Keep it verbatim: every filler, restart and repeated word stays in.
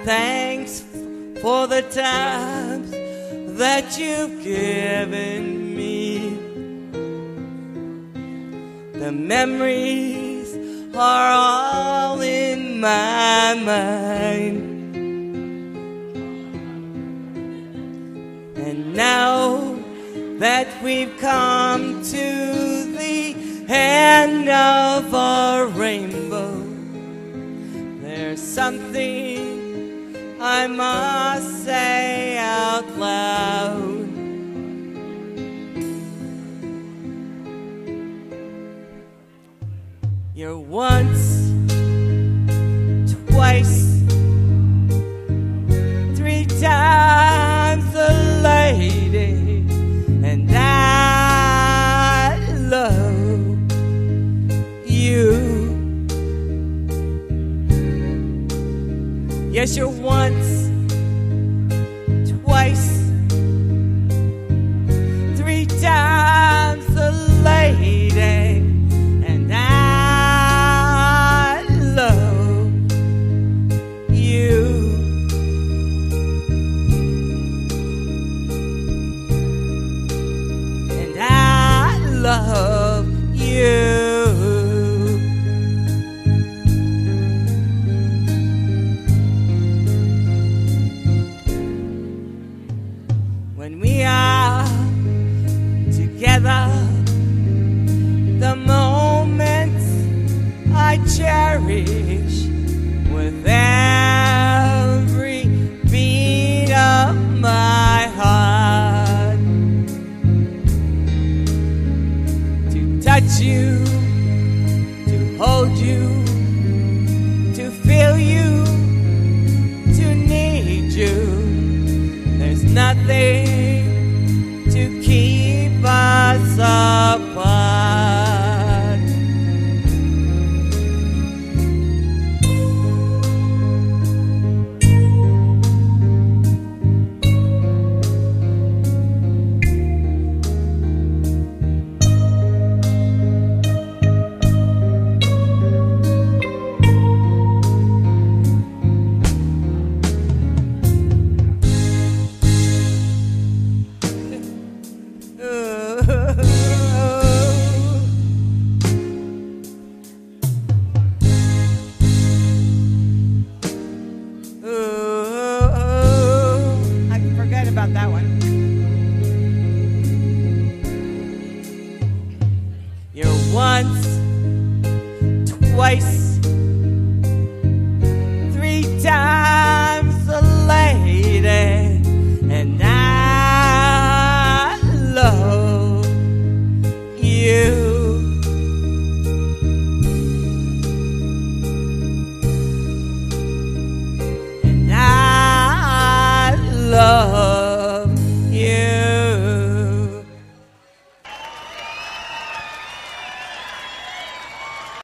thanks for the times that you've given me. The memories are all in my mind. And now that we've come to the end of our rainbow, there's something I must say out loud. You're once, twice, three times a lady, and I love you. Yes, you're once, twice, three times a lady, and I love you. And I love you. When we are together, the moments I cherish with every beat of my heart. To touch you, to hold you, to feel you, to need you. There's nothing to keep us apart. I forgot about that one. You're once, twice,